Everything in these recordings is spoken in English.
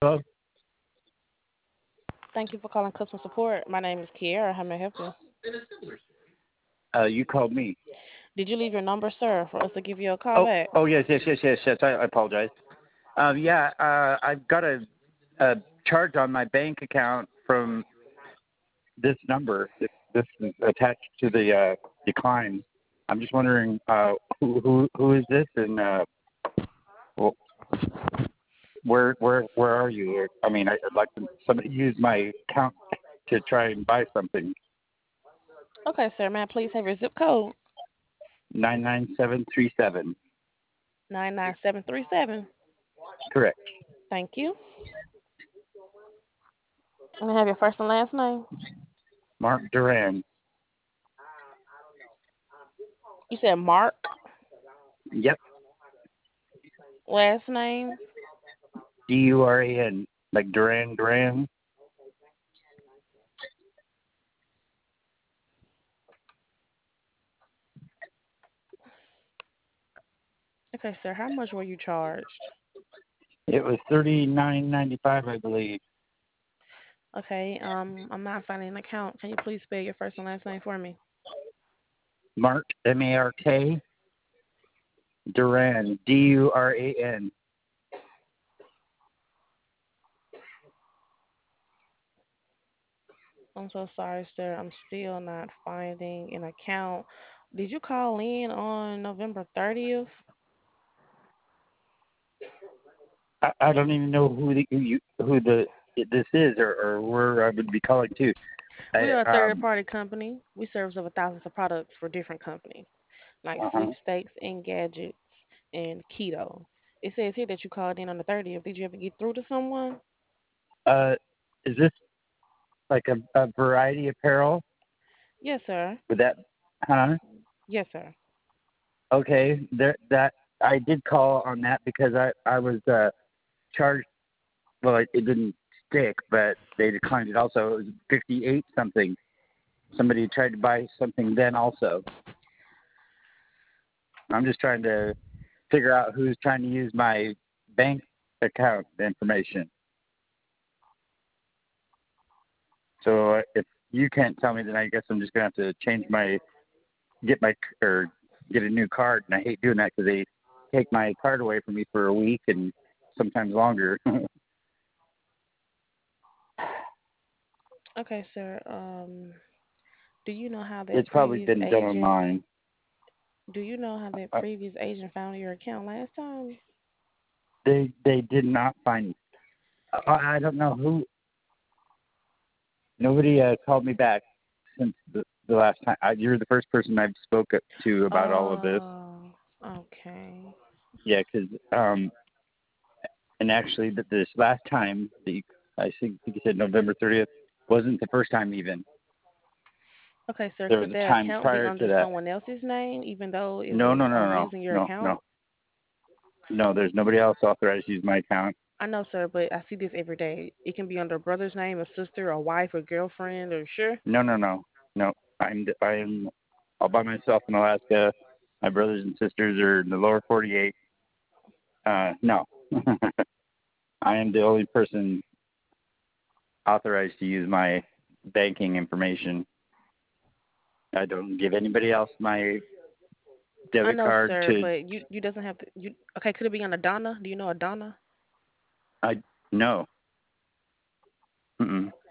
Hello. Thank you for calling customer support. My name is Kiera. How may I help you? You called me. Did you leave your number, sir, for us to give you a call Oh, back? oh yes, yes, yes, yes, yes. I apologize. Yeah, I've got a charge on my bank account from this number. This is attached to the decline. I'm just wondering who is this and well, where are you? I mean, I'd like to somebody use my account to try and buy something. Okay, sir. May I please have your zip code? 99737. 99737. Correct. Thank you. And I have your first and last name. Mark Duran. You said Mark. Yep. Last name. Duran, like Duran Duran. Okay, sir. How much were you charged? It was 39.95, I believe. Okay. I'm not finding an account. Can you please spell your first and last name for me? Mark Mark Duran Duran. I'm so sorry, sir. I'm still not finding an account. Did you call in on November 30th? I don't even know who the this is or where I would be calling to. I We're a third party company. We service over thousands of products for different companies, like uh-huh. sweepstakes and gadgets and keto. It says here that you called in on the 30th. Did you ever get through to someone? Uh, is this like a variety apparel? Yes, sir. Would that, huh? Yes, sir. Okay, there that I did call on that because I was charged. Well, it didn't stick, but they declined it. Also, it was 58 something. Somebody tried to buy something then also. I'm just trying to figure out who's trying to use my bank account information. So if you can't tell me, then I guess I'm just gonna have to change my get my or get a new card. And I hate doing that because they take my card away from me for a week and sometimes longer. Okay, sir. Do you know how that It's probably previous been done agent? online. Do you know how that Uh, previous agent found your account last time? they did not find. I don't know who. Nobody called me back since the last time. You're the first person I've spoke to about all of this. Oh, okay. Yeah, because and actually, this last time, think you said November 30th, wasn't the first time even. Okay, sir. There Could was a that time account be prior to under that. someone else's name, even though it No, was no, no, no, using your no, account? no, no. There's nobody else authorized to use my account. I know, sir, but I see this every day. It can be under a brother's name, a sister, a wife, or girlfriend, or sure. No, no, no, no. I'm all by myself in Alaska. My brothers and sisters are in the lower 48. No, I am the only person authorized to use my banking information. I don't give anybody else my I debit know, card sir, to. but you doesn't have to. You okay? Could it be under Donna? Do you know a Donna? I no. Mm-mm.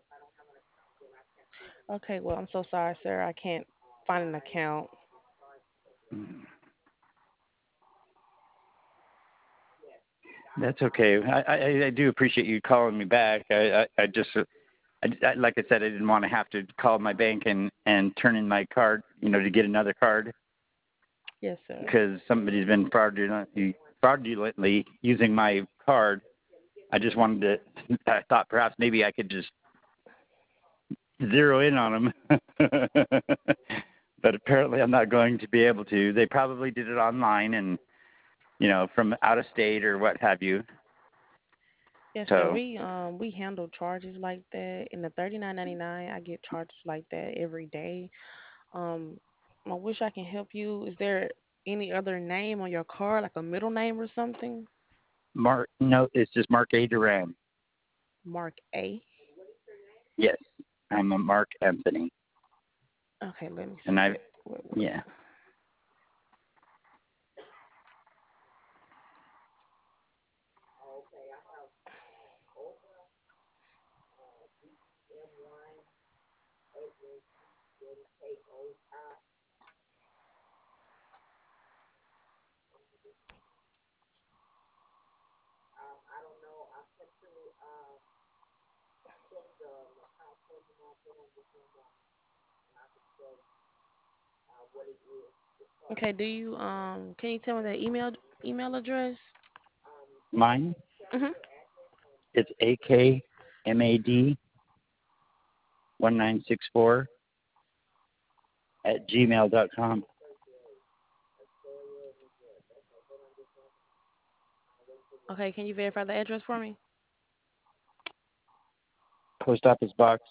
Okay, well, I'm so sorry, sir. I can't find an account. That's okay. I do appreciate you calling me back. I just like I said, I didn't want to have to call my bank and turn in my card, to get another card Yes, sir. because somebody's been fraudulently using my card. I just wanted to. I thought perhaps maybe I could just zero in on them, but apparently I'm not going to be able to. They probably did it online and from out of state or what have you. Yes, sir. So We handle charges like that. In the 39.99, I get charges like that every day. Um, I wish I can help you. Is there any other name on your card, like a middle name or something? Mark. No, it's just Mark A. Duran. Mark A. Yes, I'm a Mark Anthony, Okay, let me and see. I, yeah. Okay, do you can you tell me the email address? Mine, Mhm. it's akmad1964 at gmail.com. Okay, can you verify the address for me? Post Office Box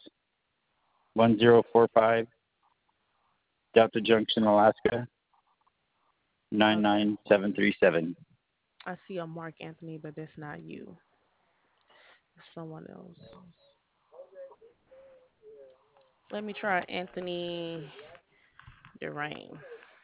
1045, Delta Junction, Alaska Okay. 99737. I see a Mark Anthony, but that's not you. It's someone else. Let me try Anthony Durain.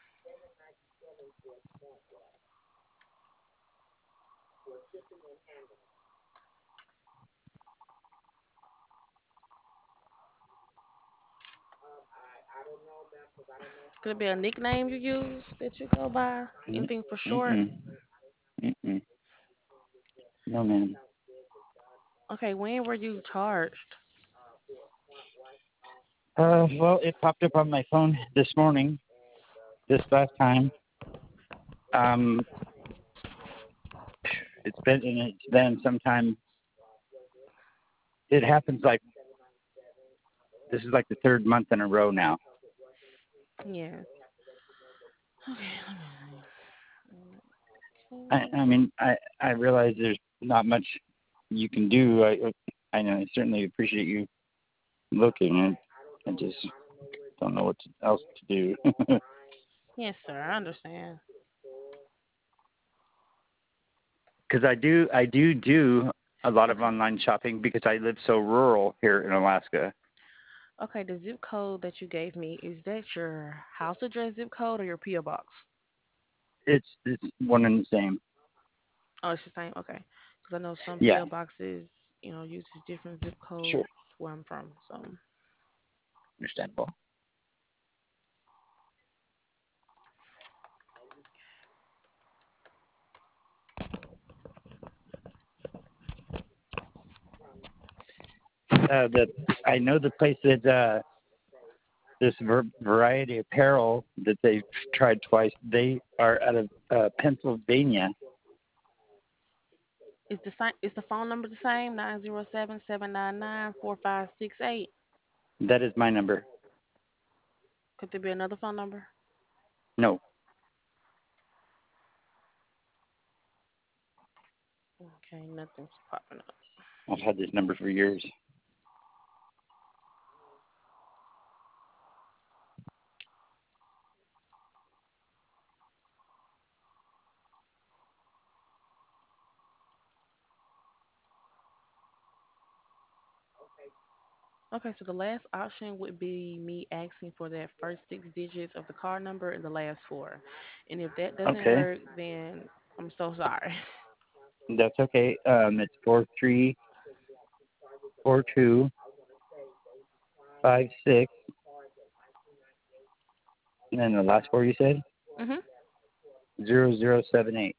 Could it be a nickname you use that you go by? Anything for short? Mm-mm. Mm-mm. No, ma'am. Okay, when were you charged? Well, it popped up on my phone this morning, this last time. Um, it's been sometime. It happens like this is like the third month in a row now. Yeah. Okay, I mean, I realize there's not much you can do. I know I certainly appreciate you looking. I just don't know what else to do. yes, sir. I understand. Because I do a lot of Okay. online shopping because I live so rural here in Alaska. Okay, the zip code that you gave me, is that your house address zip code or your PO box? It's one and the same. Oh, it's the same. Okay. Because I know some Yeah, PO boxes, uses different zip codes sure, where I'm from. So, understandable. The I know the place that this variety apparel that they've tried twice. They are out of Pennsylvania. is the phone number the same? 907-799-4568. That is my number. Could there be another phone number? No, Okay, nothing's popping up. I've had this number for years. Okay, so the last option would be me asking for that first 6 digits of the card number and the last four. And if that doesn't Okay, work, then I'm so sorry. that's okay. It's 434256, and then the last four you said Mhm. 0078.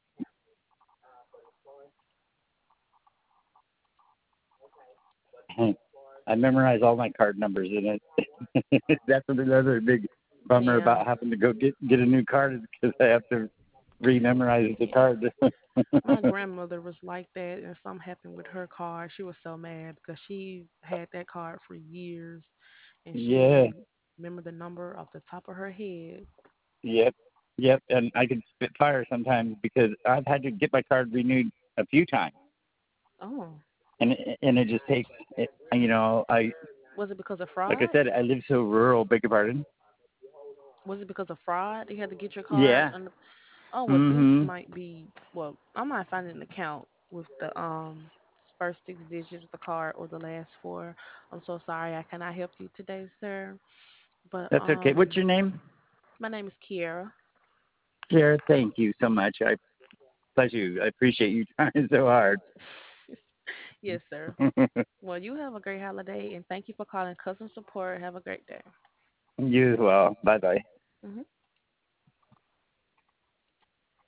I memorize all my card numbers, and it that's another big bummer Yeah. about having to go get a new card is because I have to rememorize the card. My grandmother was like that, and something happened with her card. She was so mad because she had that card for years, and she Yeah, only remembered the number off the top of her head. yep, yep. And I can spit fire sometimes because I've had to get my card renewed a few times, Oh, and it just takes it. I was it because of like I fraud? said, I live so rural. Beg your pardon. Was it because of fraud? You had to get your card Yeah. under. Oh, well, this Mhm. might be. Well, I might find an account. with the first 6 digits of the card or the last four. I'm so sorry I cannot help you today, sir. But That's okay. What's your name? my name is Kiera. Jared, thank you so much. I bless you. I appreciate you trying so hard. Yes, sir. Well, you have a great holiday and thank you for calling customer support. Have a great day. You as well. Bye bye. Hmm